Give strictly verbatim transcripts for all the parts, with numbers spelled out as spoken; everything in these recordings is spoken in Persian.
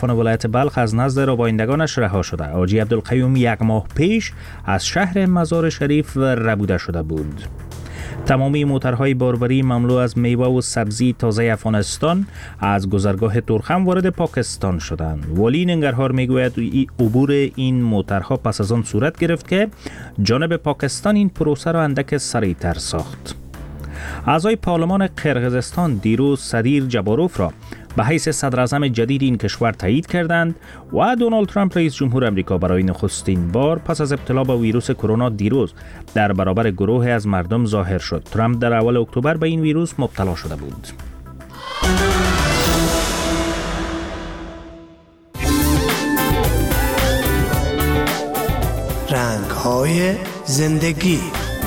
عرفان ولایت بلخ از نزد ربایندگانش رها شده. حاجی عبدالقیوم یک ماه پیش از شهر مزار شریف ربوده شده بود. تمامی موترهای باربری مملو از میوه و سبزی تازه افغانستان از گذرگاه تورخم وارد پاکستان شدند. ولی ننگرهار میگوید عبور این موترها پس از آن صورت گرفت که جانب پاکستان این پروسه را اندک سریعتر ساخت. اعضای پارلمان قرقیزستان دیروز صدیر جباروف را به حیث صدر اعظم جدید این کشور تایید کردند و دونالد ترامپ رئیس جمهور آمریکا برای نخستین بار پس از ابتلا به ویروس کرونا دیروز در برابر گروهی از مردم ظاهر شد. ترامپ در اول اکتبر به این ویروس مبتلا شده بود. رنگ‌های زندگی.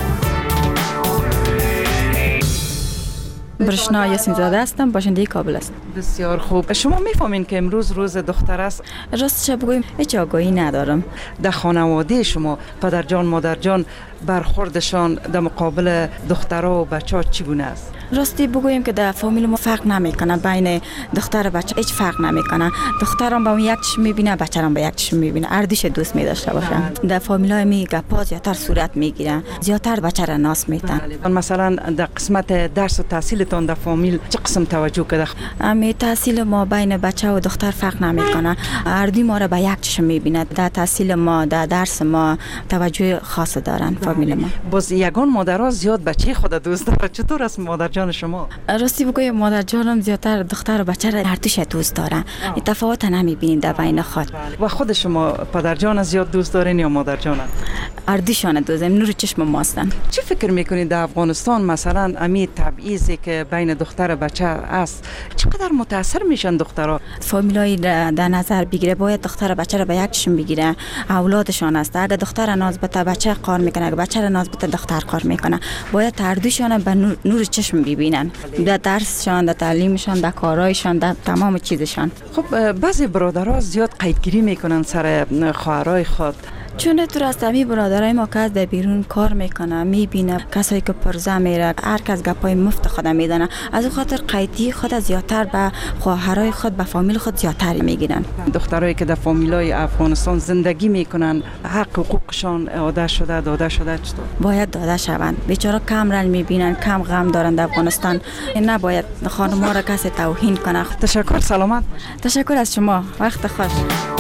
برشنا یاسین زاده هستم، باشنده کابل هستم. بسیار خوب. شما میفهمین که امروز روز دختر است؟ راستش بگویم هیچ آگاهی ندارم. در خانواده شما پدر جان مادر جان برخوردشان در مقابل دخترها و بچه‌ها چگونه است؟ راستی بگویم که در فامیل ما فرق نمیکنه، بین دختر و بچه هیچ فرق نمیکنه. دخترم با یک چشم میبینه، بچه‌ام با یک چشم میبینه، اردیش دوست می‌داشته باشن. در فامیلای می گپا زیاتر صورت میگیره، زیاتر بچه را ناس میتن. مثلا در قسمت درس و تحصیلتون در فامیل چه قسم توجه کرده؟ امی تحصیل ما بین بچه و دختر فرق نمیکنه، اردی ما را با یک چشم میبینه. در تحصیل ما، در درس ما توجه خاص دارن فامیل ما. باز یگان مادرها زیاد بچه خود دوست داره. چطور است مادر جان شما؟ راستی بگویم مادر جانم زیاتر دختر و بچه را هر دوست دارن. این تفاوت نمیبینین در بین خود. و خود شما پدر جان زیاد دوست دارین یا مادر جان؟ اردیشان دوست دارن، نور چشم ماستن. چی فکر میکنید در افغانستان مثلا امی تبعیضی که بین دختر و بچه است چقدر متاثر میشن دخترها؟ فامیلای در نظر بگیره باید دختر و بچه را به یک چشم بگیره، اولادشان است. اگه دختر ناز بته بچه کار میکنه، اگه بچه ناز بته دختر کار میکنه. باید هردوشان به نور, نور چشم ببینن، در درسشان، در تعلیمشان، در کارایشان، در تمام چیزشان. خب بعضی برادرها زیاد قیدگیری میکنن سر خواهرای خود. چون تو راستمی برادرای ما که در بیرون کار میکنه، میبینه کسایی که پرزه میره، هر کس گپای مفت خود میدانه، از اون خاطر قیدی خود زیادتر به خواهرای خود، به فامیل خود زیادتر میگیرن. دخترایی که در فامیلای افغانستان زندگی میکنن حق حقوقشان اعاده شده داده شده چطور؟ باید داده شوند. بیچاره کم رنج میبینن، کم غم دارن در افغانستان. نباید خانم‌ها را کسی توهین کنه. تشکر، سلامت. تشکر از شما، وقت خوش.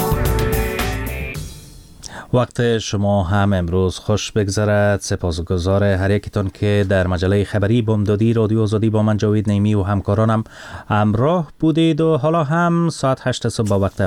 وقت شما هم امروز خوش بگذرد. سپاسگزار هر یکتان که در مجله خبری بامدادی رادیو آزادی با من جاوید نیمی و همکارانم همراه بودید و حالا هم ساعت هشت صبح با وقت